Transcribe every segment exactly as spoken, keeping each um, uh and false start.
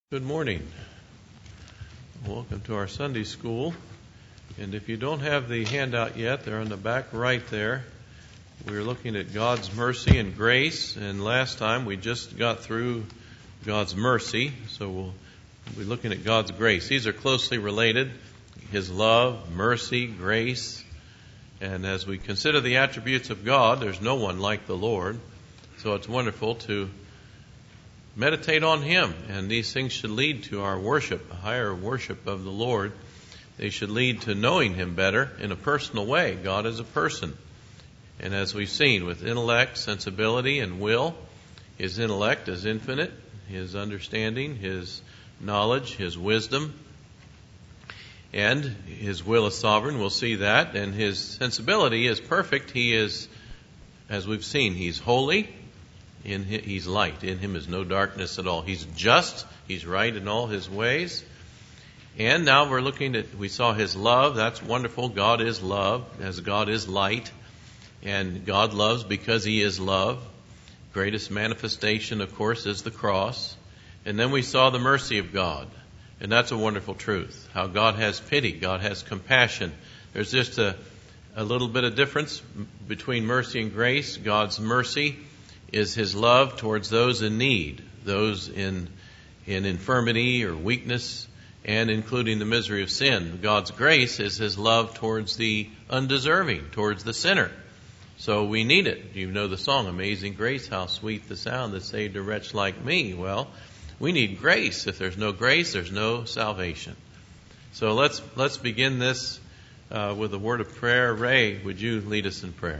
Good morning. Welcome to our Sunday school. And if you don't have the handout yet, they're on the back right there. We're looking at God's mercy and grace. And last time we just got through God's mercy. So we'll be looking at God's grace. These are closely related. His love, mercy, grace. And as we consider the attributes of God, there's no one like the Lord. So it's wonderful to meditate on Him, and these things should lead to our worship, a higher worship of the Lord. They should lead to knowing Him better in a personal way. God is a person. And as we've seen, with intellect, sensibility, and will, His intellect is infinite, His understanding, His knowledge, His wisdom, and His will is sovereign. We'll see that. And His sensibility is perfect. He is, as we've seen, He's holy. In him, he's light. In Him is no darkness at all. He's just. He's right in all His ways. And now we're looking at, we saw His love. That's wonderful. God is love, as God is light. And God loves because He is love. Greatest manifestation, of course, is the cross. And then we saw the mercy of God. And that's a wonderful truth. How God has pity. God has compassion. There's just a, a little bit of difference between mercy and grace. God's mercy is His love towards those in need, those in in infirmity or weakness, and including the misery of sin. God's grace is His love towards the undeserving, towards the sinner. So we need it. You know the song, Amazing Grace, how sweet the sound that saved a wretch like me. Well, we need grace. If there's no grace, there's no salvation. So let's let's begin this uh, with a word of prayer. Ray, would you lead us in prayer?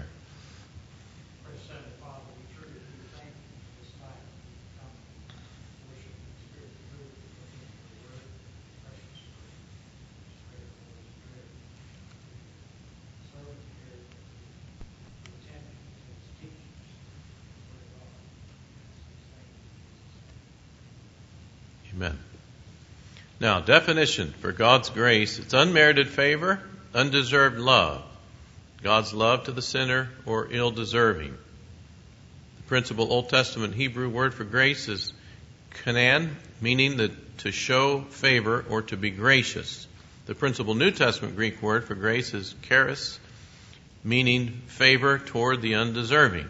Amen. Now, definition for God's grace: it's unmerited favor, undeserved love. God's love to the sinner or ill-deserving. The principal Old Testament Hebrew word for grace is kanan, meaning that to show favor or to be gracious. The principal New Testament Greek word for grace is charis, meaning favor toward the undeserving.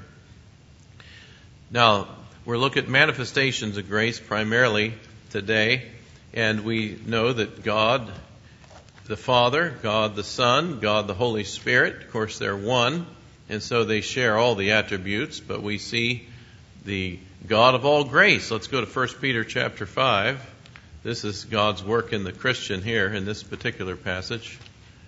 Now, we'll look at manifestations of grace primarily today, and we know that God the Father, God the Son, God the Holy Spirit, of course they're one, and so they share all the attributes, but we see the God of all grace. Let's go to First Peter chapter five. This is God's work in the Christian here in this particular passage.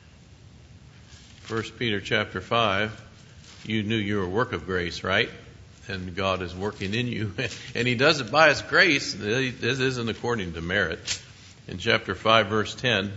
First Peter chapter five. You knew you were a work of grace, right? And God is working in you. And He does it by His grace. This isn't according to merit. In chapter five, verse ten.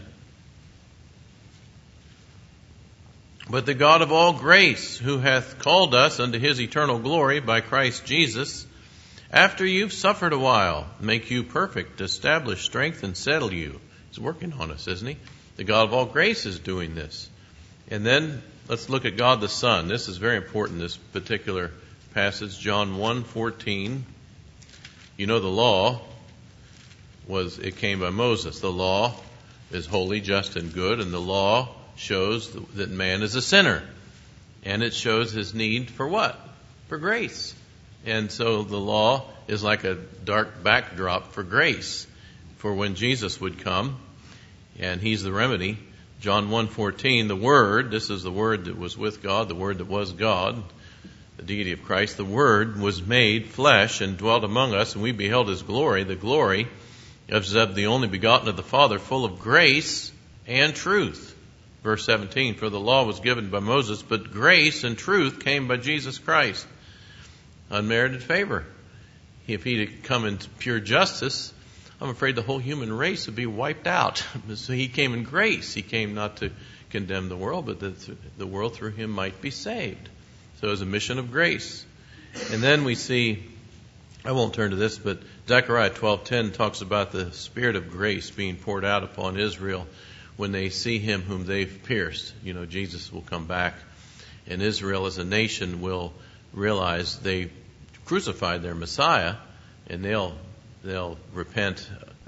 But the God of all grace, who hath called us unto His eternal glory by Christ Jesus, after you've suffered a while, make you perfect, establish, strengthen, settle you. He's working on us, isn't He? The God of all grace is doing this. And then let's look at God the Son. This is very important, this particular passage, John one fourteen. You know the law was, it came by Moses. The law is holy, just, and good, and the law shows that man is a sinner. And it shows his need for what? For grace. And so the law is like a dark backdrop for grace, for when Jesus would come, and He's the remedy. John one fourteen, the Word, this is the Word that was with God, the Word that was God, the deity of Christ, the Word was made flesh and dwelt among us, and we beheld His glory, the glory of the only begotten of the Father, full of grace and truth. Verse seventeen, for the law was given by Moses, but grace and truth came by Jesus Christ. Unmerited favor. If He'd have come in pure justice, I'm afraid the whole human race would be wiped out. So He came in grace. He came not to condemn the world, but that the world through Him might be saved. So it was a mission of grace. And then we see, I won't turn to this, but Zechariah twelve ten talks about the Spirit of grace being poured out upon Israel when they see Him whom they've pierced. You know, Jesus will come back, and Israel as a nation will realize they crucified their Messiah, and they'll they'll repent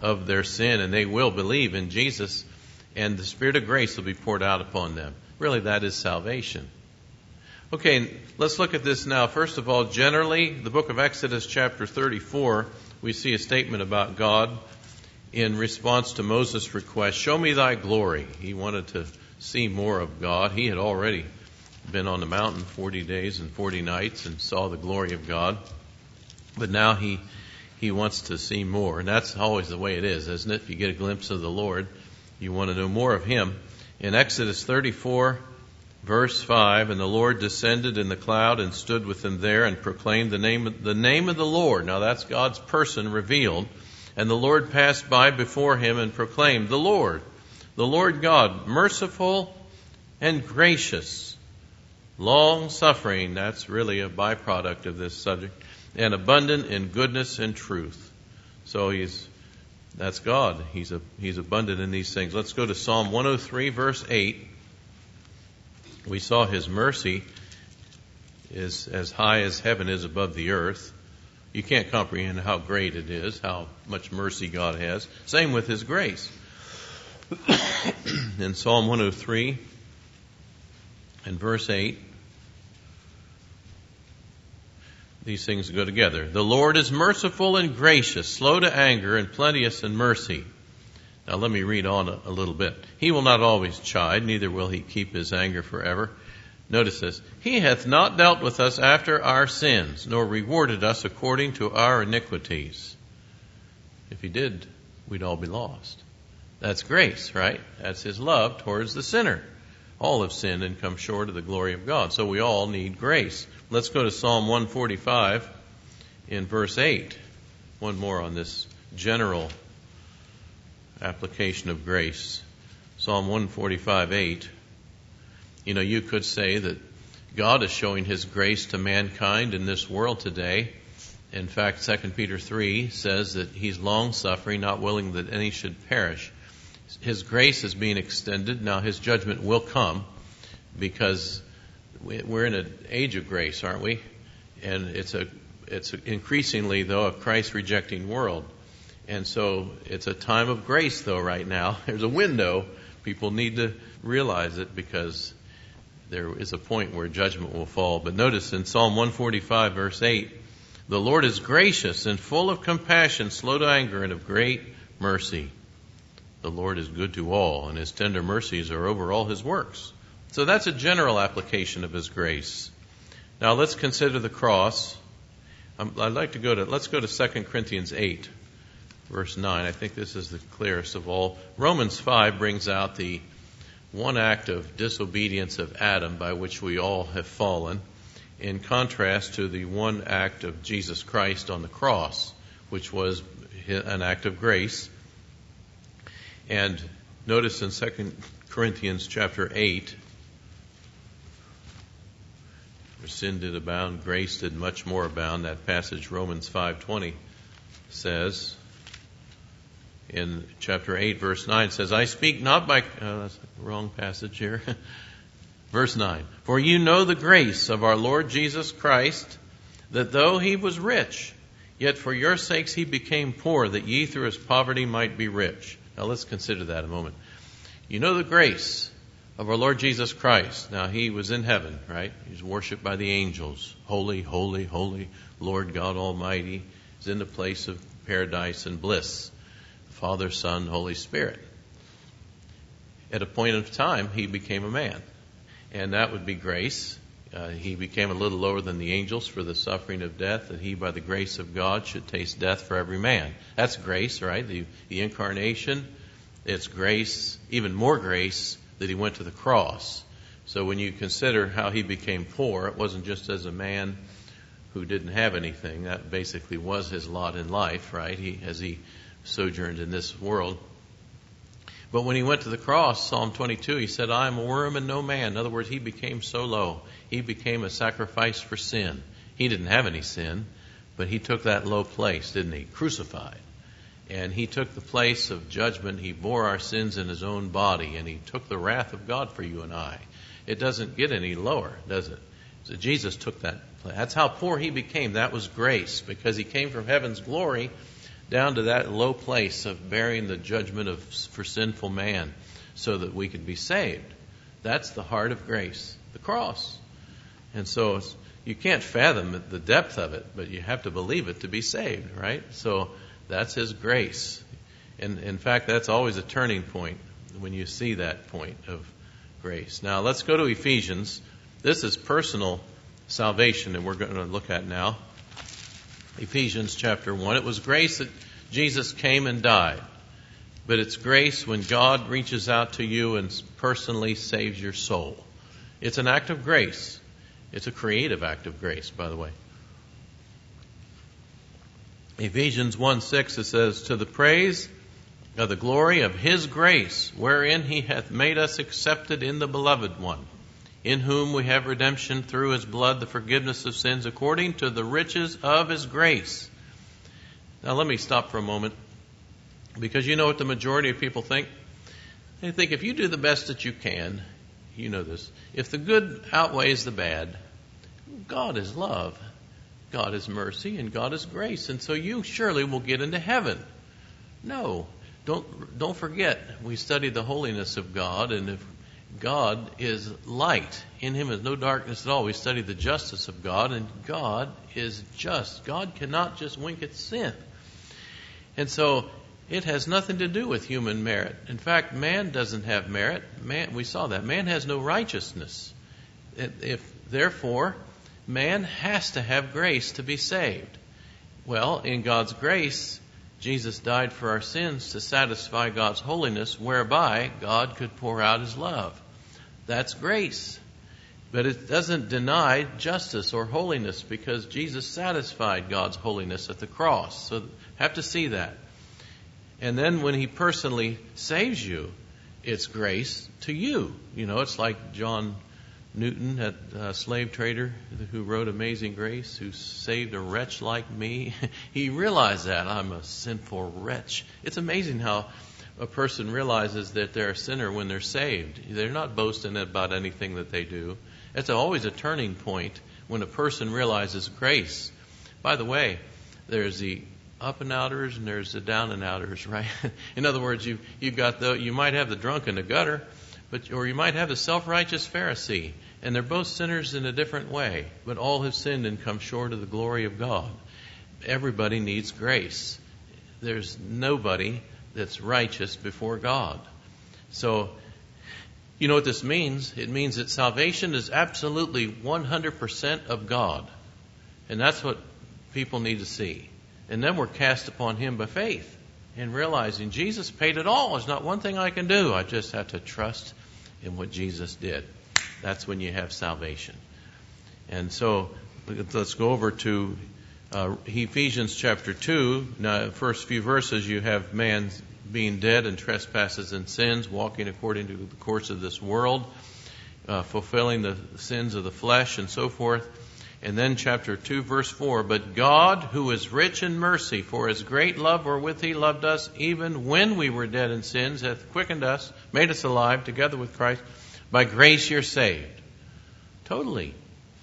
of their sin, and they will believe in Jesus, and the Spirit of grace will be poured out upon them. Really, that is salvation. Okay, let's look at this now. First of all, generally, the book of Exodus chapter thirty-four, we see a statement about God in response to Moses' request, show me thy glory. He wanted to see more of God. He had already been on the mountain forty days and forty nights and saw the glory of God. But now he he wants to see more. And that's always the way it is, isn't it? If you get a glimpse of the Lord, you want to know more of Him. In Exodus thirty-four, verse five, and the Lord descended in the cloud and stood with them there and proclaimed the name of, the name of the Lord. Now that's God's person revealed. And the Lord passed by before him and proclaimed, the Lord, the Lord God, merciful and gracious, long-suffering, that's really a byproduct of this subject, and abundant in goodness and truth. So he's, that's God. He's a, he's abundant in these things. Let's go to Psalm one oh three, verse eight. We saw His mercy is as high as heaven is above the earth. You can't comprehend how great it is, how much mercy God has. Same with His grace. In Psalm one oh three and verse eight, these things go together. The Lord is merciful and gracious, slow to anger, and plenteous in mercy. Now let me read on a, a little bit. He will not always chide, neither will He keep His anger forever. Notice this. He hath not dealt with us after our sins, nor rewarded us according to our iniquities. If He did, we'd all be lost. That's grace, right? That's His love towards the sinner. All have sinned and come short of the glory of God. So we all need grace. Let's go to Psalm one forty-five in verse eight. One more on this general application of grace. Psalm one forty-five, eight. You know, you could say that God is showing His grace to mankind in this world today. In fact, Second Peter three says that He's long-suffering, not willing that any should perish. His grace is being extended. Now, His judgment will come because we're in an age of grace, aren't we? And it's a it's increasingly, though, a Christ-rejecting world. And so it's a time of grace, though, right now. There's a window. People need to realize it because there is a point where judgment will fall. But notice in Psalm one forty-five, verse eight, the Lord is gracious and full of compassion, slow to anger, and of great mercy. The Lord is good to all, and His tender mercies are over all His works. So that's a general application of His grace. Now let's consider the cross. I'd like to go to, let's go to Second Corinthians eight, verse nine. I think this is the clearest of all. Romans five brings out the one act of disobedience of Adam by which we all have fallen, in contrast to the one act of Jesus Christ on the cross, which was an act of grace. And notice in Second Corinthians chapter eight, where sin did abound, grace did much more abound. That passage, Romans five twenty, says, in chapter eight, verse nine, says, I speak not by... Uh, that's the wrong passage here. Verse nine, for you know the grace of our Lord Jesus Christ, that though He was rich, yet for your sakes He became poor, that ye through His poverty might be rich. Now let's consider that a moment. You know the grace of our Lord Jesus Christ. Now He was in heaven, right? He's worshipped by the angels. Holy, holy, holy, Lord God Almighty. He's in the place of paradise and bliss. Father, Son, Holy Spirit. At a point of time, He became a man. And that would be grace. Uh, he became a little lower than the angels for the suffering of death, that He, by the grace of God, should taste death for every man. That's grace, right? The, the incarnation, it's grace, even more grace, that He went to the cross. So when you consider how He became poor, it wasn't just as a man who didn't have anything. That basically was His lot in life, right? He, as He sojourned in this world. But when He went to the cross, Psalm twenty-two, He said, I am a worm and no man. In other words, He became so low. He became a sacrifice for sin. He didn't have any sin, but He took that low place, didn't He? Crucified. And He took the place of judgment. He bore our sins in His own body, and He took the wrath of God for you and I. It doesn't get any lower, does it? So Jesus took that place. That's how poor He became. That was grace, because He came from heaven's glory down to that low place of bearing the judgment of for sinful man so that we could be saved. That's the heart of grace, the cross. And so it's, you can't fathom the depth of it, but you have to believe it to be saved, right? So that's His grace. And in fact, that's always a turning point when you see that point of grace. Now let's go to Ephesians. This is personal salvation that we're going to look at now. Ephesians chapter one. It was grace that Jesus came and died. But it's grace when God reaches out to you and personally saves your soul. It's an act of grace. It's a creative act of grace, by the way. Ephesians one six, it says, to the praise of the glory of His grace, wherein He hath made us accepted in the Beloved One, in whom we have redemption through His blood, the forgiveness of sins, according to the riches of His grace. Now let me stop for a moment, because you know what the majority of people think? They think if you do the best that you can, you know this, if the good outweighs the bad, God is love, God is mercy, and God is grace, and so you surely will get into heaven. No, don't don't forget, we studied the holiness of God, and if God is light, in Him is no darkness at all. We studied the justice of God, and God is just. God cannot just wink at sin. And so it has nothing to do with human merit. In fact, man doesn't have merit. Man, we saw that. Man has no righteousness. If, therefore, man has to have grace to be saved. Well, in God's grace, Jesus died for our sins to satisfy God's holiness, whereby God could pour out His love. That's grace. But it doesn't deny justice or holiness, because Jesus satisfied God's holiness at the cross. So have to see that. And then when He personally saves you, it's grace to you. You know, it's like John Newton, that uh, slave trader who wrote Amazing Grace, who saved a wretch like me. He realized that I'm a sinful wretch. It's amazing how a person realizes that they're a sinner when they're saved. They're not boasting about anything that they do. It's always a turning point when a person realizes grace. By the way, there's the up and outers and there's the down and outers, right? In other words, you you've got the you might have the drunk in the gutter, but or you might have the self-righteous Pharisee, and they're both sinners in a different way, but all have sinned and come short of the glory of God. Everybody needs grace. There's nobody that's righteous before God. So, you know what this means? It means that salvation is absolutely one hundred percent of God. And that's what people need to see. And then we're cast upon Him by faith and realizing Jesus paid it all. There's not one thing I can do. I just have to trust in what Jesus did. That's when you have salvation. And so let's go over to uh, Ephesians chapter two. Now, first few verses, you have man being dead in trespasses and sins, walking according to the course of this world, uh, fulfilling the sins of the flesh and so forth. And then chapter two, verse four, but God, who is rich in mercy, for His great love wherewith He loved us, even when we were dead in sins, hath quickened us, made us alive together with Christ. By grace you're saved. Totally.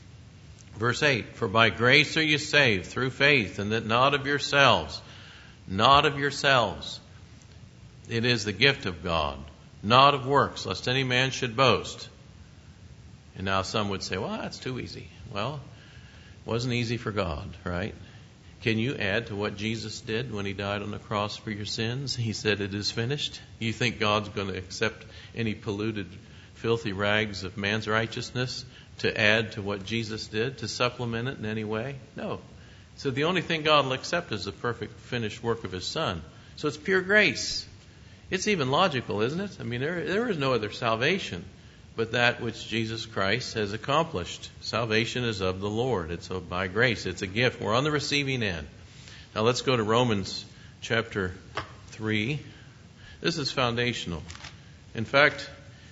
Verse eight, for by grace are you saved through faith, and that not of yourselves. Not of yourselves. It is the gift of God, not of works, lest any man should boast. And now some would say, well, that's too easy. Well, it wasn't easy for God, right? Can you add to what Jesus did when He died on the cross for your sins? He said, it is finished. You think God's going to accept any polluted, filthy rags of man's righteousness to add to what Jesus did, to supplement it in any way? No. So the only thing God will accept is the perfect finished work of His Son. So it's pure grace. It's even logical, isn't it? I mean, there there is no other salvation but that which Jesus Christ has accomplished. Salvation is of the Lord. It's by grace. It's a gift. We're on the receiving end. Now let's go to Romans chapter three. This is foundational. In fact,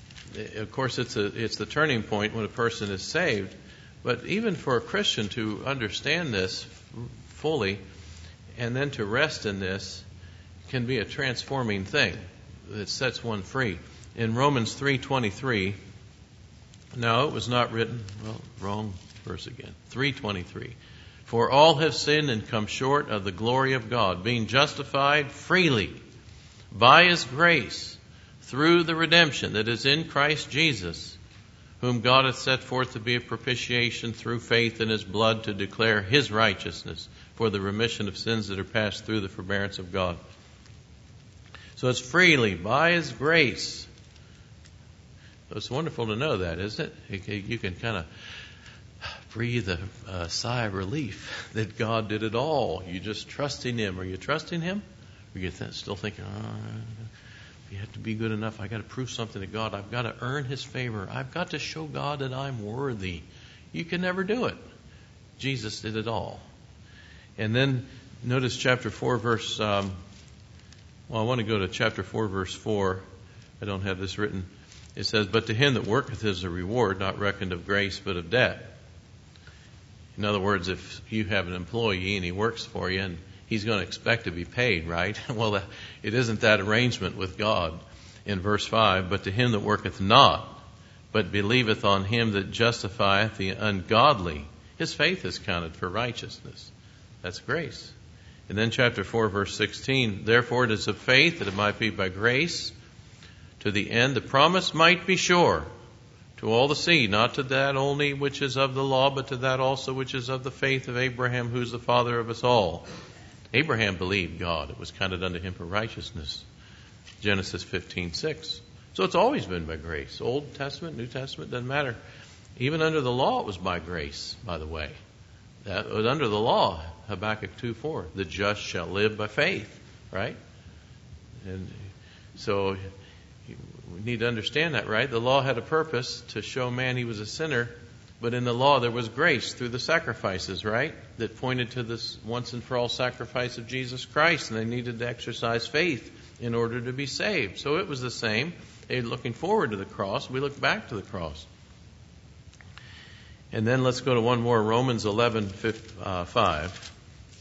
of course, it's a it's the turning point when a person is saved. But even for a Christian to understand this fully and then to rest in this can be a transforming thing that sets one free. In Romans three twenty-three, now it was not written, well, wrong verse again, three twenty-three. For all have sinned and come short of the glory of God, being justified freely by His grace through the redemption that is in Christ Jesus, whom God hath set forth to be a propitiation through faith in His blood, to declare His righteousness for the remission of sins that are passed through the forbearance of God. So it's freely by His grace. So it's wonderful to know that, isn't it? You can kind of breathe a, a sigh of relief that God did it all. You just trusting Him. Are you trusting Him? Or are you th- still thinking, oh, you have to be good enough. I've got to prove something to God. I've got to earn His favor. I've got to show God that I'm worthy. You can never do it. Jesus did it all. And then notice chapter four, verse, um, well, I want to go to chapter four, verse four. I don't have this written. It says, but to him that worketh is a reward, not reckoned of grace, but of debt. In other words, if you have an employee and he works for you and he's going to expect to be paid, right? Well, it isn't that arrangement with God. In verse five, but to him that worketh not, but believeth on Him that justifieth the ungodly, his faith is counted for righteousness. That's grace. And then chapter four, verse sixteen, therefore it is of faith that it might be by grace, to the end the promise might be sure to all the seed, not to that only which is of the law, but to that also which is of the faith of Abraham, who's the father of us all. Abraham believed God. It was counted unto him for righteousness. Genesis fifteen six. So it's always been by grace. Old Testament, New Testament, doesn't matter. Even under the law, it was by grace, by the way. That was under the law, Habakkuk two four. The just shall live by faith, right? And so we need to understand that, right? The law had a purpose to show man he was a sinner, but in the law there was grace through the sacrifices, right? That pointed to this once and for all sacrifice of Jesus Christ, and they needed to exercise faith in order to be saved. So it was the same. They were looking forward to the cross. We look back to the cross. And then let's go to one more, Romans eleven five.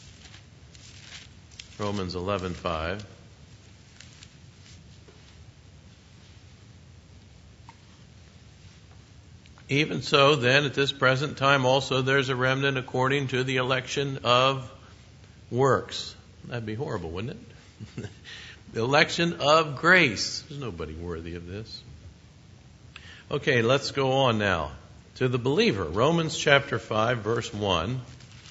Romans eleven five. Even so, then, at this present time also there's a remnant according to the election of works. That'd be horrible, wouldn't it? The election of grace. There's nobody worthy of this. Okay, let's go on now to the believer. Romans chapter five, verse one.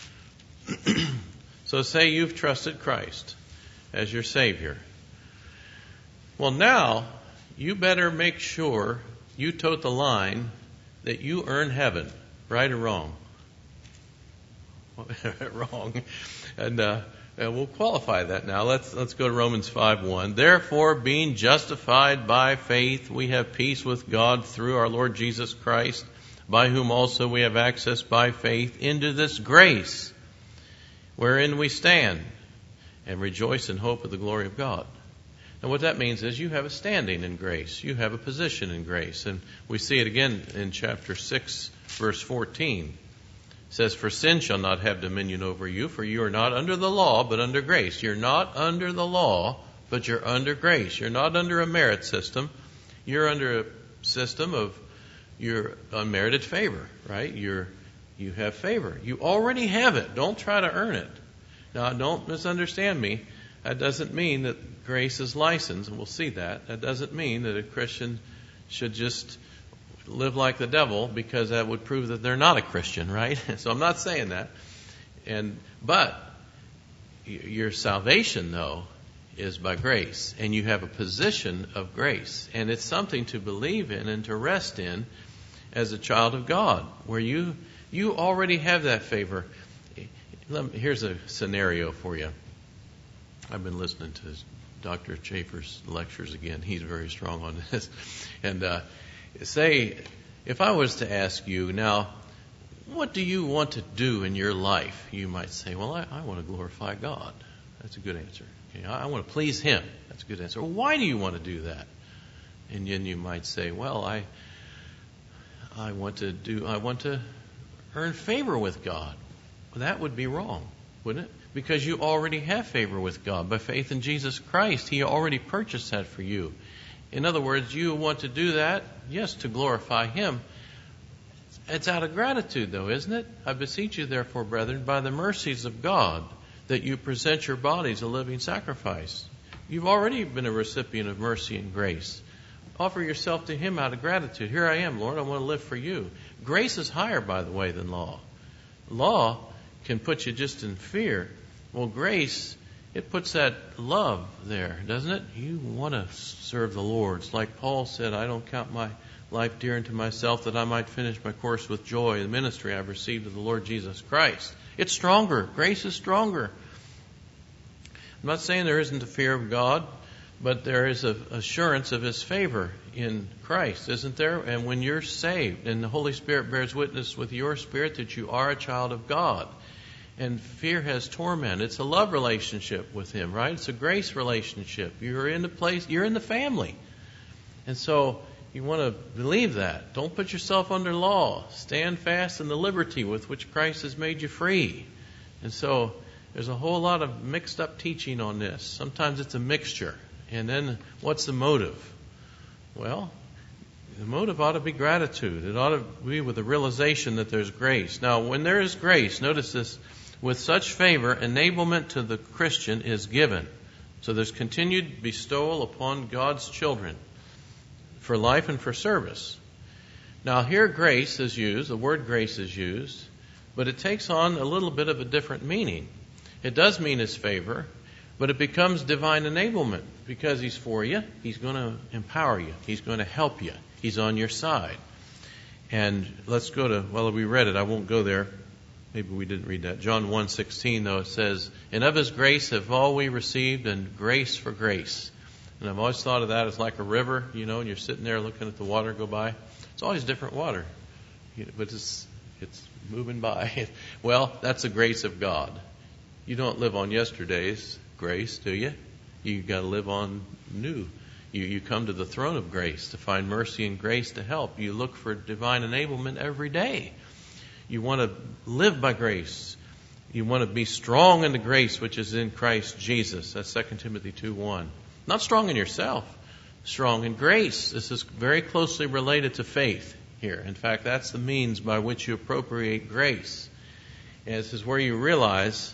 So say you've trusted Christ as your Savior. Well, now you better make sure you tote the line that you earn heaven, right or wrong? Wrong. And, uh, and we'll qualify that now. Let's let's go to Romans five one. Therefore, being justified by faith, we have peace with God through our Lord Jesus Christ, by whom also we have access by faith into this grace, wherein we stand, and rejoice in hope of the glory of God. And what that means is you have a standing in grace. You have a position in grace. And we see it again in chapter six, verse fourteen. It says, for sin shall not have dominion over you, for you are not under the law, but under grace. You're not under the law, but you're under grace. You're not under a merit system. You're under a system of your unmerited favor, right? You're, you have favor. You already have it. Don't try to earn it. Now, don't misunderstand me. That doesn't mean that grace is license, and we'll see that. That doesn't mean that a Christian should just live like the devil, because that would prove that they're not a Christian, right? So I'm not saying that. And but your salvation, though, is by grace, and you have a position of grace, and it's something to believe in and to rest in as a child of God, where you you already have that favor. Here's a scenario for you. I've been listening to Doctor Chafer's lectures again. He's very strong on this. And uh, say, if I was to ask you, now, what do you want to do in your life? You might say, well, I, I want to glorify God. That's a good answer. Okay, I, I want to please Him. That's a good answer. Well, why do you want to do that? And then you might say, well, I, I want to do, I want to earn favor with God. Well, that would be wrong, wouldn't it? Because you already have favor with God by faith in Jesus Christ. He already purchased that for you. In other words, you want to do that, yes, to glorify Him. It's out of gratitude, though, isn't it? I beseech you, therefore, brethren, by the mercies of God, that you present your bodies a living sacrifice. You've already been a recipient of mercy and grace. Offer yourself to Him out of gratitude. Here I am, Lord, I want to live for you. Grace is higher, by the way, than law. Law can put you just in fear. Well, grace, it puts that love there, doesn't it? You want to serve the Lord. It's like Paul said, I don't count my life dear unto myself, that I might finish my course with joy, the ministry I've received of the Lord Jesus Christ. It's stronger. Grace is stronger. I'm not saying there isn't a fear of God, but there is an assurance of His favor in Christ, isn't there? And when you're saved, and the Holy Spirit bears witness with your spirit that you are a child of God. And fear has torment. It's a love relationship with Him, right? It's a grace relationship. You're in the place, you're in the family. And so you want to believe that. Don't put yourself under law. Stand fast in the liberty with which Christ has made you free. And so there's a whole lot of mixed up teaching on this. Sometimes it's a mixture. And then what's the motive? Well, the motive ought to be gratitude. It ought to be with the realization that there's grace. Now, when there is grace, notice this, with such favor, enablement to the Christian is given. So there's continued bestowal upon God's children for life and for service. Now, here grace is used, the word grace is used, but it takes on a little bit of a different meaning. It does mean His favor, but it becomes divine enablement because He's for you. He's going to empower you. He's going to help you. He's on your side. And let's go to, well, we read it. I won't go there. Maybe we didn't read that. John one sixteen, though, it says, and of His grace have all we received, and grace for grace. And I've always thought of that as like a river, you know, and you're sitting there looking at the water go by. It's always different water, but it's it's moving by. Well, that's the grace of God. You don't live on yesterday's grace, do you? You got to live on new. You you come to the throne of grace to find mercy and grace to help. You look for divine enablement every day. You want to live by grace. You want to be strong in the grace which is in Christ Jesus. That's Second Timothy two one. Not strong in yourself, strong in grace. This is very closely related to faith here. In fact, that's the means by which you appropriate grace. And this is where you realize,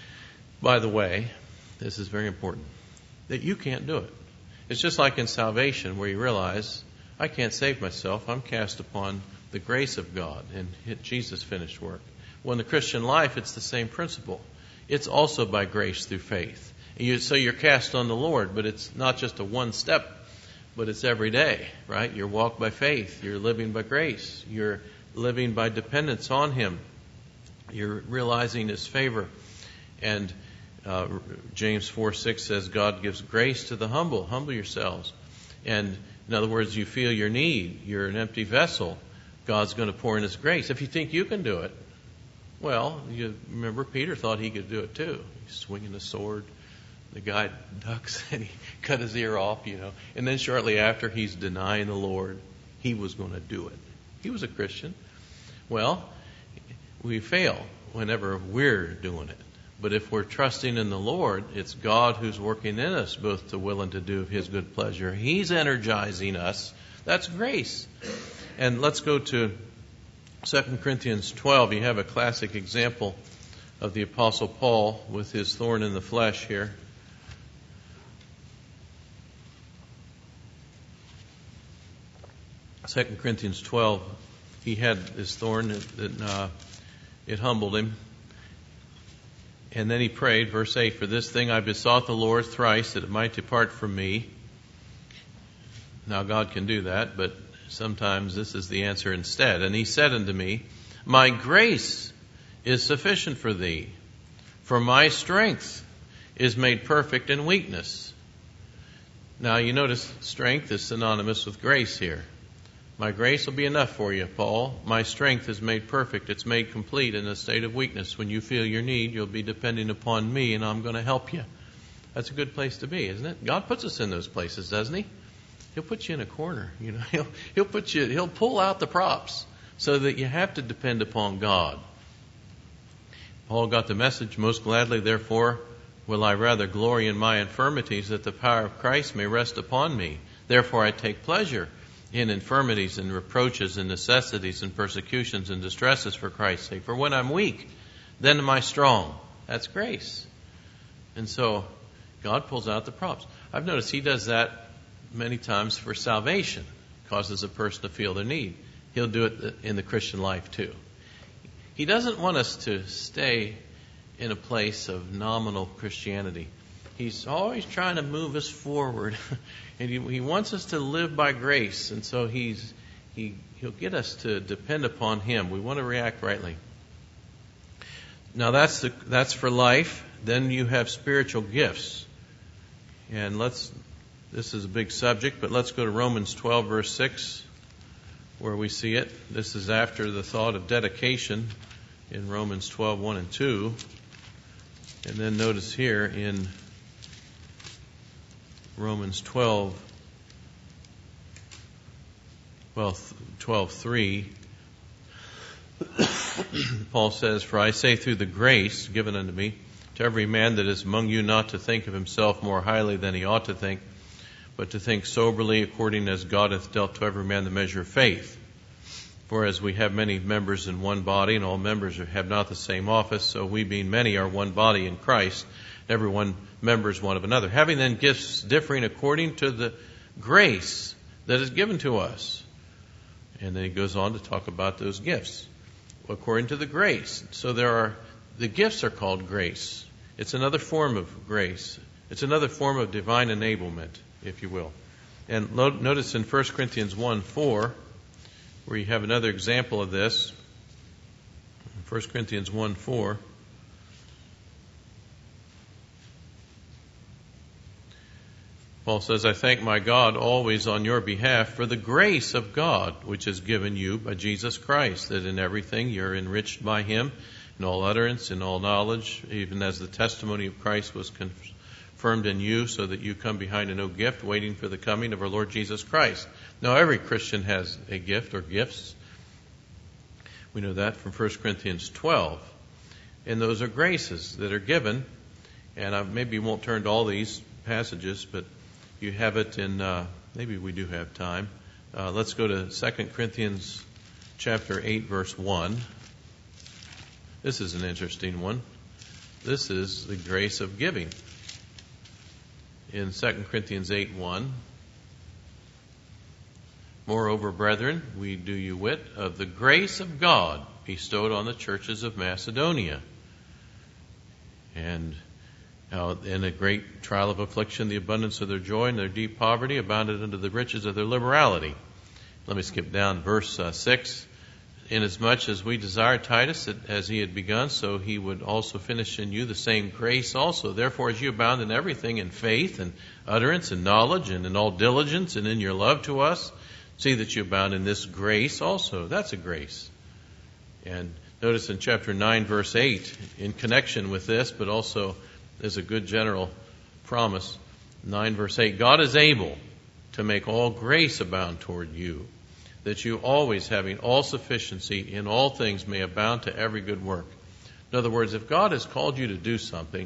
by the way, this is very important, that you can't do it. It's just like in salvation where you realize, I can't save myself. I'm cast upon the grace of God and Jesus' finished work. Well, in the Christian life, it's the same principle. It's also by grace through faith. You, so you're cast on the Lord, but it's not just a one step, but it's every day, right? You're walk by faith. You're living by grace. You're living by dependence on Him. You're realizing His favor. And uh, James four six says, God gives grace to the humble. Humble yourselves. And in other words, you feel your need. You're an empty vessel. God's going to pour in His grace. If you think you can do it, well, you remember Peter thought he could do it too. He's swinging a sword. The guy ducks and he cut his ear off, you know. And then shortly after, he's denying the Lord. He was going to do it. He was a Christian. Well, we fail whenever we're doing it. But if we're trusting in the Lord, it's God who's working in us both to will and to do of His good pleasure. He's energizing us. That's grace. And let's go to Second Corinthians twelve. You have a classic example of the Apostle Paul with his thorn in the flesh here. Second Corinthians twelve, he had this thorn that uh, it humbled him. And then he prayed, verse eight, for this thing I besought the Lord thrice, that it might depart from me. Now God can do that, but sometimes this is the answer instead. And He said unto me, my grace is sufficient for thee, for my strength is made perfect in weakness. Now you notice strength is synonymous with grace here. My grace will be enough for you, Paul. My strength is made perfect. It's made complete in a state of weakness. When you feel your need, you'll be depending upon me, and I'm going to help you. That's a good place to be, isn't it? God puts us in those places, doesn't He? He'll put you in a corner. You know, He'll He'll put you. He'll pull out the props so that you have to depend upon God. Paul got the message. Most gladly, therefore, will I rather glory in my infirmities, that the power of Christ may rest upon me. Therefore, I take pleasure in infirmities and reproaches and necessities and persecutions and distresses for Christ's sake. For when I'm weak, then am I strong. That's grace. And so God pulls out the props. I've noticed He does that many times for salvation, causes a person to feel their need. He'll do it in the Christian life too. He doesn't want us to stay in a place of nominal Christianity. He's always trying to move us forward, and he, he wants us to live by grace. And so he's he he'll get us to depend upon Him. We want to react rightly. Now that's the that's for life. Then you have spiritual gifts, and let's. This is a big subject, but let's go to Romans twelve, verse six, where we see it. This is after the thought of dedication in Romans twelve, one and two. And then notice here in Romans twelve, well, twelve, three, Paul says, "For I say through the grace given unto me, to every man that is among you not to think of himself more highly than he ought to think, but to think soberly according as God hath dealt to every man the measure of faith. For as we have many members in one body, and all members have not the same office, so we being many are one body in Christ, every one members one of another. Having then gifts differing according to the grace that is given to us." And then he goes on to talk about those gifts. According to the grace. So there are, the gifts are called grace. It's another form of grace. It's another form of divine enablement, if you will. And lo- notice in First Corinthians one, four, where you have another example of this. First Corinthians one, four. Paul says, "I thank my God always on your behalf for the grace of God, which is given you by Jesus Christ, that in everything you're enriched by Him, in all utterance, in all knowledge, even as the testimony of Christ was confirmed in you, so that you come behind in no gift, waiting for the coming of our Lord Jesus Christ." Now, every Christian has a gift or gifts. We know that from First Corinthians twelve. And those are graces that are given. And I maybe won't turn to all these passages, but you have it in, uh, maybe we do have time. Uh, let's go to Second Corinthians chapter eight, verse one. This is an interesting one. This is the grace of giving. In Second Corinthians eight, one. "Moreover, brethren, we do you wit of the grace of God bestowed on the churches of Macedonia. And how in a great trial of affliction, the abundance of their joy and their deep poverty abounded unto the riches of their liberality." Let me skip down verse uh, six. "Inasmuch as we desire Titus, that as he had begun, so he would also finish in you the same grace also. Therefore, as you abound in everything, in faith and utterance and knowledge and in all diligence and in your love to us, see that you abound in this grace also." That's a grace. And notice in chapter nine, verse eight, in connection with this, but also as a good general promise, nine, verse eight, "God is able to make all grace abound toward you, that you always having all sufficiency in all things may abound to every good work." In other words, if God has called you to do something,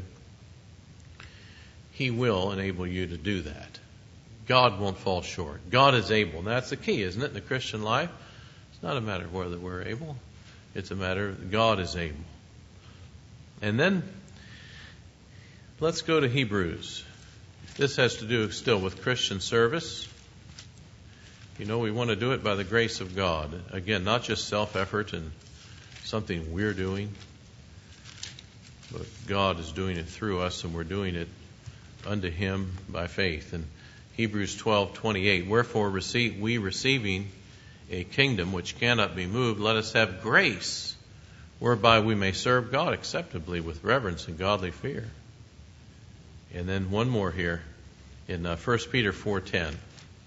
He will enable you to do that. God won't fall short. God is able. And that's the key, isn't it, in the Christian life? It's not a matter of whether we're able. It's a matter of God is able. And then let's go to Hebrews. This has to do still with Christian service. You know, we want to do it by the grace of God. Again, not just self-effort and something we're doing, but God is doing it through us, and we're doing it unto Him by faith. And Hebrews twelve twenty-eight, "Wherefore receive, we receiving a kingdom which cannot be moved, let us have grace, whereby we may serve God acceptably with reverence and godly fear." And then one more here in uh, First Peter four ten.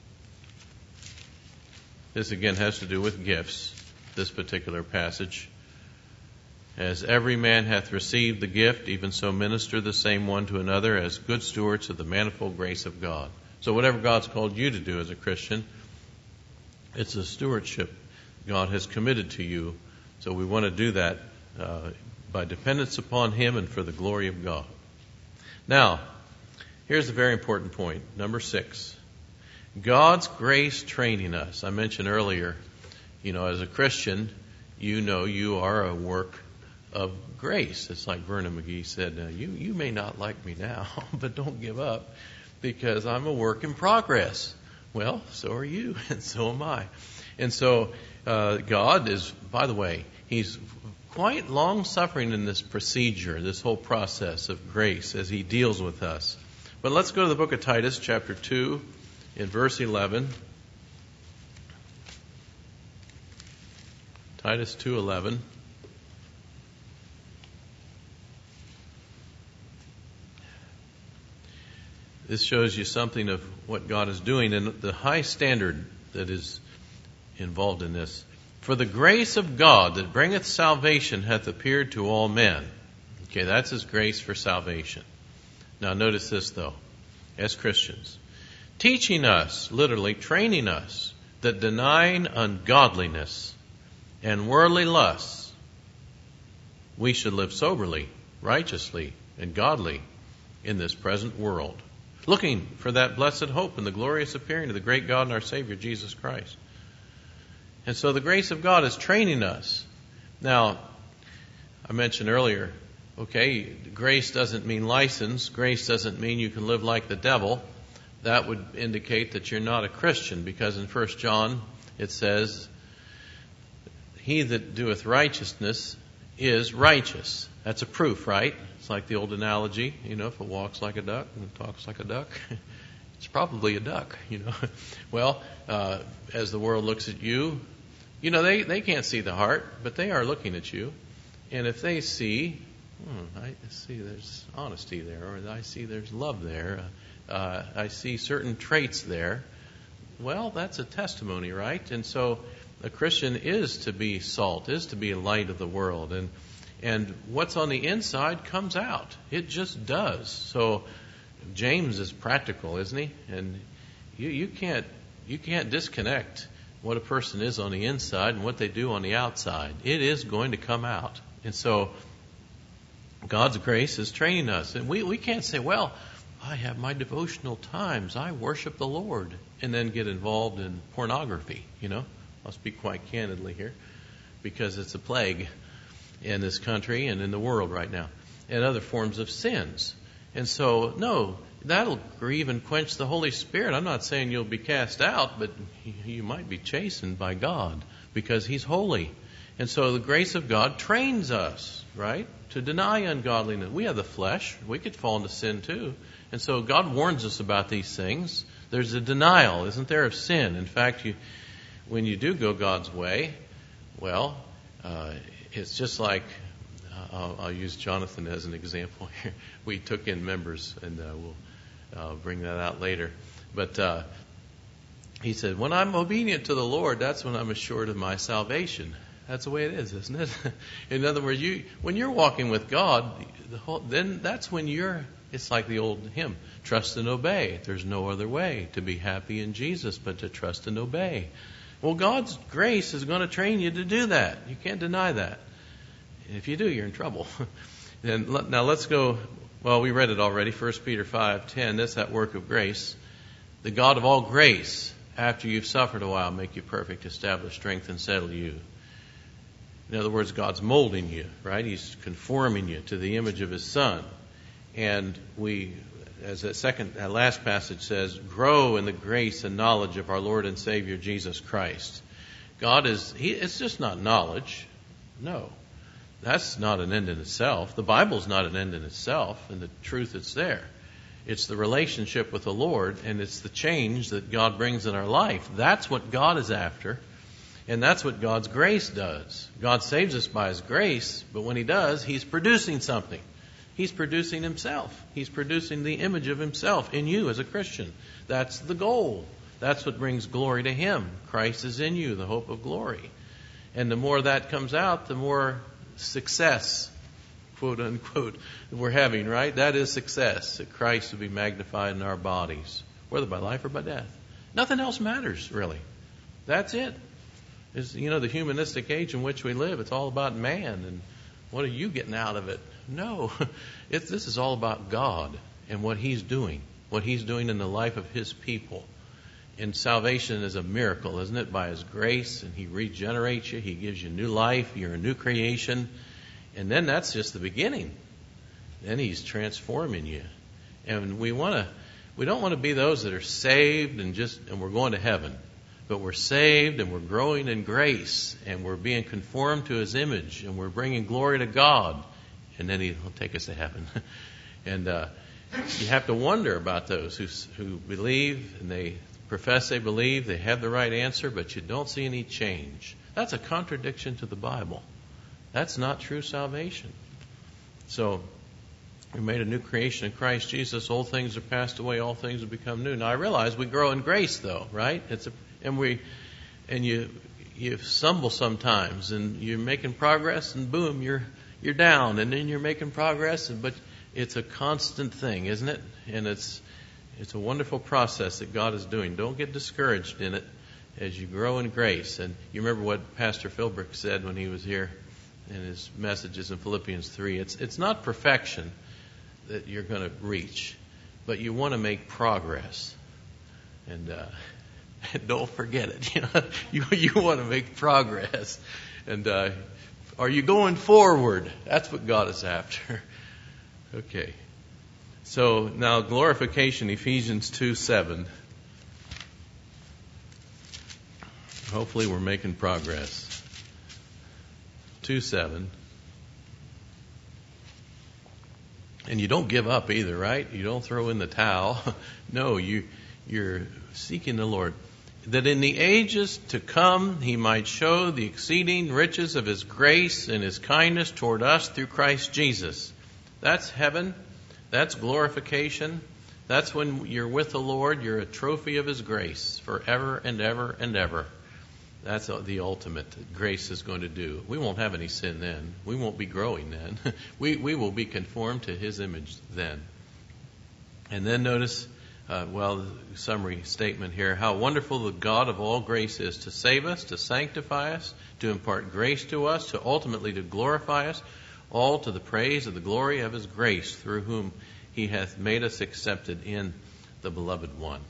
This again has to do with gifts, this particular passage. "As every man hath received the gift, even so minister the same one to another as good stewards of the manifold grace of God." So whatever God's called you to do as a Christian, it's a stewardship God has committed to you. So we want to do that uh, by dependence upon Him and for the glory of God. Now, here's a very important point. Number six. God's grace training us. I mentioned earlier, you know, as a Christian, you know you are a work of grace. It's like Vernon McGee said, uh, you, you may not like me now, but don't give up, because I'm a work in progress. Well, so are you, and so am I. And so uh, God is, by the way, He's quite long-suffering in this procedure, this whole process of grace as He deals with us. But let's go to the book of Titus, chapter two, in verse eleven. Titus two eleven. This shows you something of what God is doing and the high standard that is involved in this. For the grace of God that bringeth salvation hath appeared to all men. Okay, that's His grace for salvation. Now notice this though, as Christians. Teaching us, literally training us, that denying ungodliness and worldly lusts, we should live soberly, righteously, and godly in this present world, looking for that blessed hope and the glorious appearing of the great God and our Savior, Jesus Christ. And so the grace of God is training us. Now, I mentioned earlier, okay, grace doesn't mean license. Grace doesn't mean you can live like the devil. That would indicate that you're not a Christian, because in First John it says, he that doeth righteousness is righteous. That's a proof, right? It's like the old analogy, you know, if it walks like a duck and talks like a duck, it's probably a duck, you know. Well, uh, as the world looks at you, you know, they, they can't see the heart, but they are looking at you. And if they see, hmm, I see there's honesty there, or I see there's love there, uh, uh, I see certain traits there, well, that's a testimony, right? And so a Christian is to be salt, is to be a light of the world. And and what's on the inside comes out. It just does. So James is practical, isn't he? And you, you can't you can't disconnect what a person is on the inside and what they do on the outside. It is going to come out. And so God's grace is training us. And we, we can't say, well, I have my devotional times. I worship the Lord. And then get involved in pornography, you know. I'll speak quite candidly here, because it's a plague in this country and in the world right now, and other forms of sins. And so, no, that'll grieve and quench the Holy Spirit. I'm not saying you'll be cast out, but you might be chastened by God, because He's holy. And so the grace of God trains us, right, to deny ungodliness. We have the flesh. We could fall into sin too. And so God warns us about these things. There's a denial, isn't there, of sin. In fact, you, when you do go God's way, well, uh, it's just like, uh, I'll, I'll use Jonathan as an example here. We took in members, and uh, we'll uh, bring that out later. But uh, he said, when I'm obedient to the Lord, that's when I'm assured of my salvation. That's the way it is, isn't it? In other words, you when you're walking with God, the whole, then that's when you're, it's like the old hymn, trust and obey. There's no other way to be happy in Jesus but to trust and obey. Well, God's grace is going to train you to do that. You can't deny that. And if you do, you're in trouble. And now let's go, well, we read it already, First Peter five ten. That's that work of grace. The God of all grace, after you've suffered a while, make you perfect, establish, strengthen, settle you. In other words, God's molding you, right? He's conforming you to the image of His Son. And we, as that second, that last passage says, grow in the grace and knowledge of our Lord and Savior Jesus Christ. God is, He, it's just not knowledge. No. That's not an end in itself. The Bible's not an end in itself, and the truth that's there. It's the relationship with the Lord, and it's the change that God brings in our life. That's what God is after. And that's what God's grace does. God saves us by His grace, but when He does, He's producing something. He's producing Himself. He's producing the image of Himself in you as a Christian. That's the goal. That's what brings glory to Him. Christ is in you, the hope of glory. And the more that comes out, the more success, quote unquote, we're having, right? That is success, that Christ will be magnified in our bodies, whether by life or by death. Nothing else matters, really. That's it. Is, you know, the humanistic age in which we live, it's all about man and what are you getting out of it? No, it's, this is all about God and what He's doing, what He's doing in the life of His people. And salvation is a miracle, isn't it? By His grace, and He regenerates you. He gives you new life. You're a new creation. And then that's just the beginning. Then He's transforming you. And we want to, we don't want to be those that are saved and just, and we're going to heaven. But we're saved and we're growing in grace and we're being conformed to His image and we're bringing glory to God. And then He'll take us to heaven. and uh, you have to wonder about those who who believe and they profess they believe, they have the right answer, but you don't see any change. That's a contradiction to the Bible. That's not true salvation. So, we made a new creation in Christ Jesus. Old things are passed away, all things have become new. Now I realize we grow in grace though, right? It's a, and we and you you stumble sometimes and you're making progress and boom, you're you're down and then you're making progress, but it's a constant thing, isn't it? And it's It's a wonderful process that God is doing. Don't get discouraged in it as you grow in grace. And you remember what Pastor Philbrick said when he was here in his messages in Philippians three. It's it's not perfection that you're going to reach, but you want to make progress. And uh, don't forget it. You know, you you want to make progress. And uh, are you going forward? That's what God is after. Okay. So now glorification, Ephesians two seven. Hopefully we're making progress. two seven. And you don't give up either, right? You don't throw in the towel. No, you, you're seeking the Lord. That in the ages to come He might show the exceeding riches of His grace and His kindness toward us through Christ Jesus. That's heaven. That's glorification. That's when you're with the Lord. You're a trophy of His grace forever and ever and ever. That's the ultimate that grace is going to do. We won't have any sin then. We won't be growing then. we we will be conformed to His image then. And then notice, uh, well, the summary statement here, how wonderful the God of all grace is to save us, to sanctify us, to impart grace to us, to ultimately to glorify us, all to the praise of the glory of His grace, through whom He hath made us accepted in the Beloved One.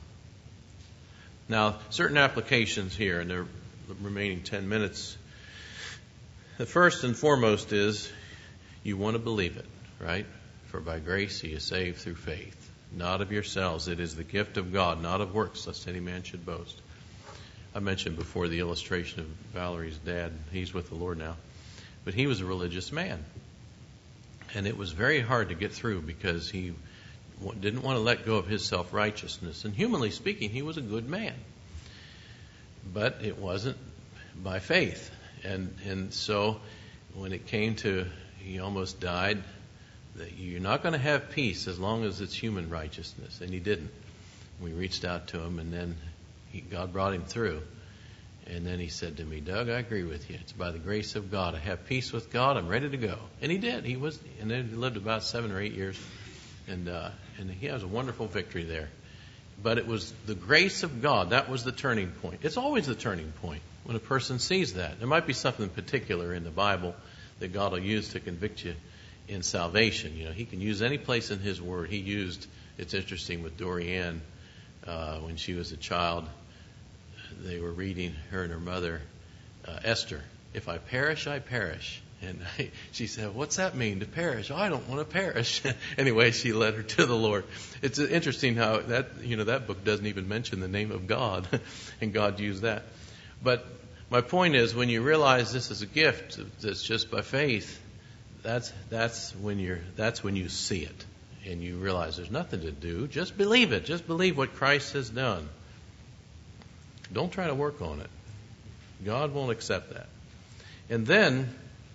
Now, certain applications here in the remaining ten minutes. The first and foremost is you want to believe it, right? For by grace He is saved through faith, not of yourselves. It is the gift of God, not of works, lest any man should boast. I mentioned before the illustration of Valerie's dad. He's with the Lord now. But he was a religious man. And it was very hard to get through because he didn't want to let go of his self-righteousness. And humanly speaking, he was a good man. But it wasn't by faith. And and so when it came to, he almost died, that you're not going to have peace as long as it's human righteousness. And he didn't. We reached out to him, and then he, God brought him through. And then he said to me, Doug, I agree with you. It's by the grace of God. I have peace with God. I'm ready to go. And he did. He was, and then he lived about seven or eight years. And uh, and he has a wonderful victory there. But it was the grace of God. That was the turning point. It's always the turning point when a person sees that. There might be something particular in the Bible that God will use to convict you in salvation. You know, He can use any place in His Word. He used, it's interesting with Dorianne, uh, when she was a child, they were reading, her and her mother, uh, Esther, if I perish, I perish. And I, she said, what's that mean, to perish? Oh, I don't want to perish. Anyway, she led her to the Lord. It's interesting how that, you know, that book doesn't even mention the name of God, and God used that. But my point is, when you realize this is a gift that's just by faith, that's that's when you're that's when you see it, and you realize there's nothing to do. Just believe it. Just believe what Christ has done. Don't try to work on it. God won't accept that. And then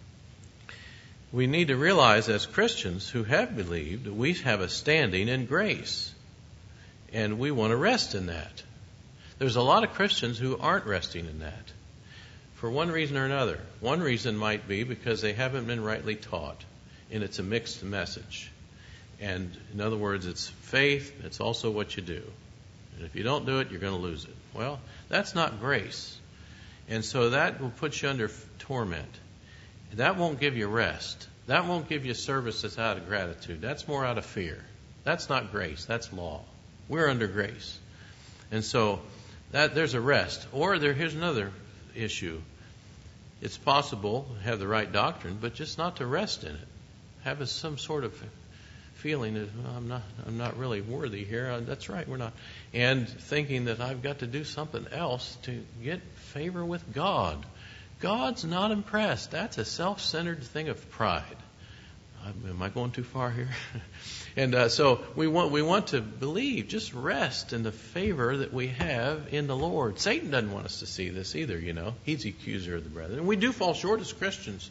we need to realize as Christians who have believed, we have a standing in grace. And we want to rest in that. There's a lot of Christians who aren't resting in that for one reason or another. One reason might be because they haven't been rightly taught, and it's a mixed message. And in other words, it's faith, it's also what you do. And if you don't do it, you're going to lose it. Well, that's not grace. And so that will put you under torment. That won't give you rest. That won't give you service that's out of gratitude. That's more out of fear. That's not grace. That's law. We're under grace. And so that there's a rest. Or there here's another issue. It's possible to have the right doctrine, but just not to rest in it. Have a, some sort of feeling that well, I'm not I'm not really worthy here. Uh, That's right, we're not. And thinking that I've got to do something else to get favor with God. God's not impressed. That's a self-centered thing of pride. Am I going too far here? and uh, so we want we want to believe, just rest in the favor that we have in the Lord. Satan doesn't want us to see this either, you know. He's the accuser of the brethren. And we do fall short as Christians.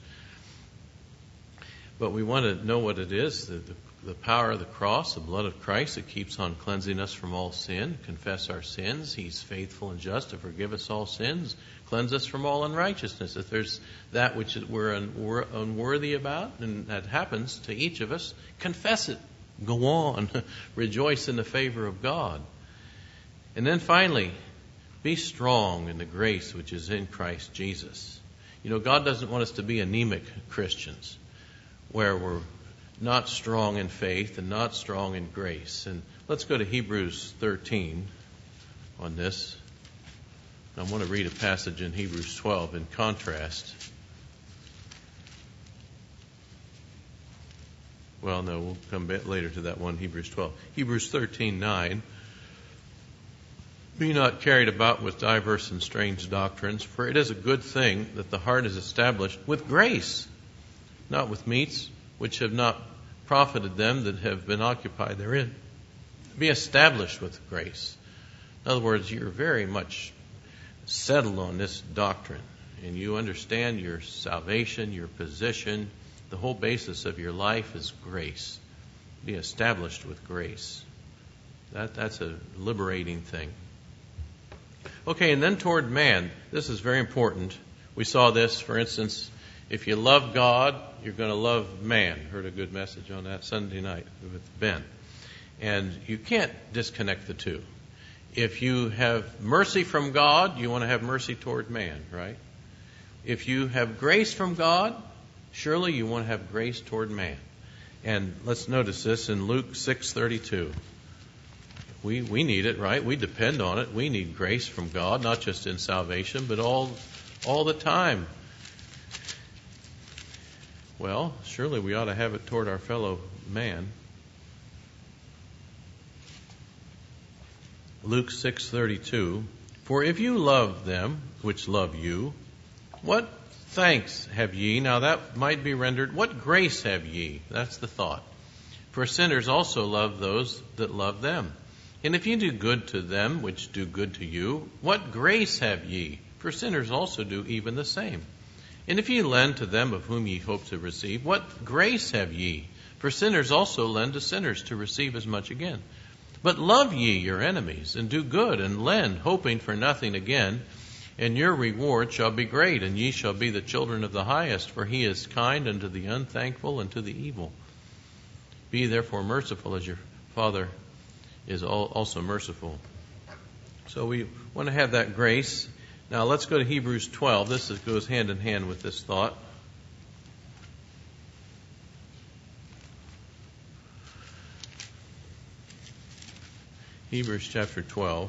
But we want to know what it is, the, the, the power of the cross, the blood of Christ that keeps on cleansing us from all sin. Confess our sins. He's faithful and just to forgive us all sins. Cleanse us from all unrighteousness. If there's that which we're unworthy about, and that happens to each of us, confess it. Go on. Rejoice in the favor of God. And then finally, be strong in the grace which is in Christ Jesus. You know, God doesn't want us to be anemic Christians, where we're not strong in faith and not strong in grace. And let's go to Hebrews thirteen on this. I want to read a passage in Hebrews twelve in contrast. Well, no, we'll come back later to that one, Hebrews twelve. Hebrews thirteen nine. Be not carried about with diverse and strange doctrines, for it is a good thing that the heart is established with grace, not with meats, which have not profited them that have been occupied therein. Be established with grace. In other words, you're very much settled on this doctrine, and you understand your salvation, your position. The whole basis of your life is grace. Be established with grace. That that's a liberating thing. Okay, and then toward man. This is very important. We saw this, for instance, if you love God, you're going to love man. Heard a good message on that Sunday night with Ben. And you can't disconnect the two. If you have mercy from God, you want to have mercy toward man, right? If you have grace from God, surely you want to have grace toward man. And let's notice this in Luke six thirty-two. We we need it, right? We depend on it. We need grace from God, not just in salvation, but all all the time. Well, surely we ought to have it toward our fellow man. Luke six thirty-two. For if you love them which love you, what thanks have ye? Now that might be rendered, what grace have ye? That's the thought. For sinners also love those that love them. And if ye do good to them which do good to you, what grace have ye? For sinners also do even the same. And if ye lend to them of whom ye hope to receive, what grace have ye? For sinners also lend to sinners to receive as much again. But love ye your enemies, and do good, and lend, hoping for nothing again. And your reward shall be great, and ye shall be the children of the highest, for he is kind unto the unthankful and to the evil. Be therefore merciful, as your Father is also merciful. So we want to have that grace. Now let's go to Hebrews twelve. This goes hand in hand with this thought. Hebrews chapter twelve.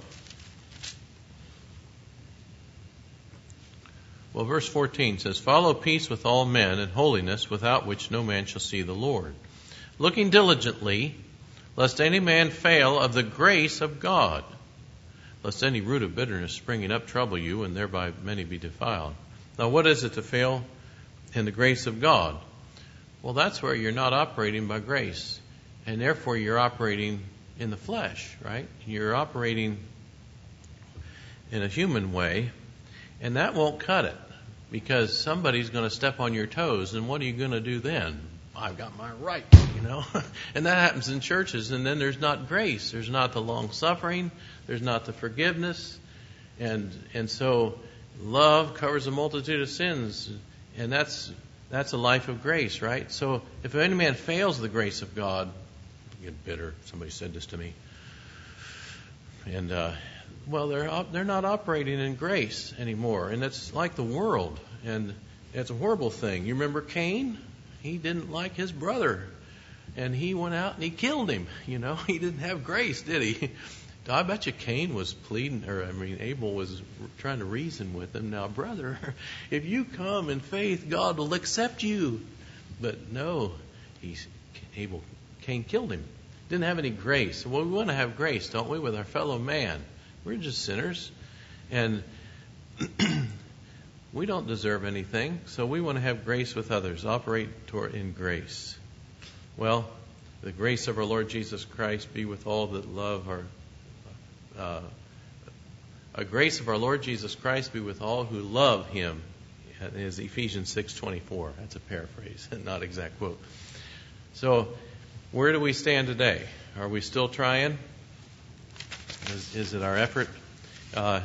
Well, verse fourteen says, Follow peace with all men and holiness, without which no man shall see the Lord. Looking diligently, lest any man fail of the grace of God, lest any root of bitterness springing up trouble you, and thereby many be defiled. Now, what is it to fail in the grace of God? Well, that's where you're not operating by grace, and therefore you're operating in the flesh, right? You're operating in a human way, and that won't cut it, because somebody's going to step on your toes, and what are you going to do then? I've got my right, you know. And that happens in churches, and then there's not grace. There's not the long suffering. There's not the forgiveness. And and so love covers a multitude of sins, and that's that's a life of grace, right? So if any man fails the grace of God, I get bitter. Somebody said this to me. And uh, well, they're op- they're not operating in grace anymore, and it's like the world, and it's a horrible thing. You remember Cain? He didn't like his brother, and he went out and he killed him. You know, he didn't have grace, did he? I bet you Cain was pleading, or I mean Abel was trying to reason with him. Now, brother, if you come in faith, God will accept you. But no, he's Abel. Cain killed him. Didn't have any grace. Well, we want to have grace, don't we, with our fellow man? We're just sinners, and we don't deserve anything. So we want to have grace with others. Operate toward in grace. Well, the grace of our Lord Jesus Christ be with all that love our. Uh, a grace of our Lord Jesus Christ be with all who love Him. Is Ephesians six twenty-four. That's a paraphrase, not exact quote. So, where do we stand today? Are we still trying? Is, is it our effort? Uh,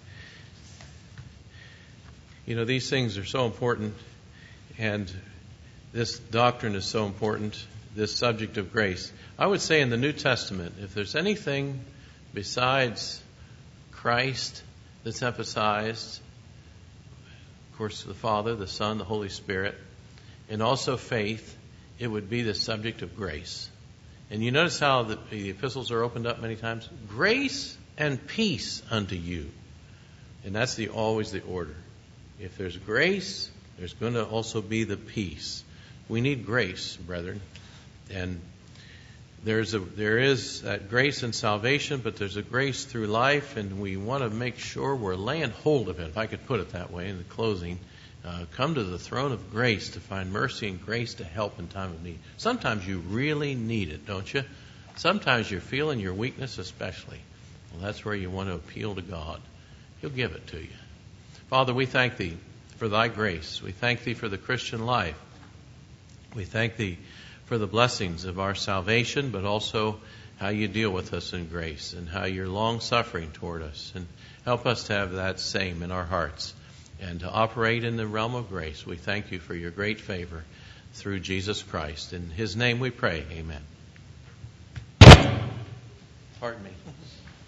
you know, these things are so important, and this doctrine is so important, this subject of grace. I would say in the New Testament, if there's anything besides Christ that's emphasized, of course, the Father, the Son, the Holy Spirit, and also faith, it would be the subject of grace. And you notice how the, the epistles are opened up many times? Grace and peace unto you. And that's the always the order. If there's grace, there's going to also be the peace. We need grace, brethren. And There's a, there is that grace in salvation, but there's a grace through life, and we want to make sure we're laying hold of it, if I could put it that way in the closing. Uh, come to the throne of grace to find mercy and grace to help in time of need. Sometimes you really need it, don't you? Sometimes you're feeling your weakness especially. Well, that's where you want to appeal to God. He'll give it to you. Father, we thank Thee for Thy grace. We thank Thee for the Christian life. We thank Thee for the blessings of our salvation, but also how You deal with us in grace and how You're long-suffering toward us. And help us to have that same in our hearts and to operate in the realm of grace. We thank You for Your great favor through Jesus Christ. In His name we pray. Amen. Pardon me.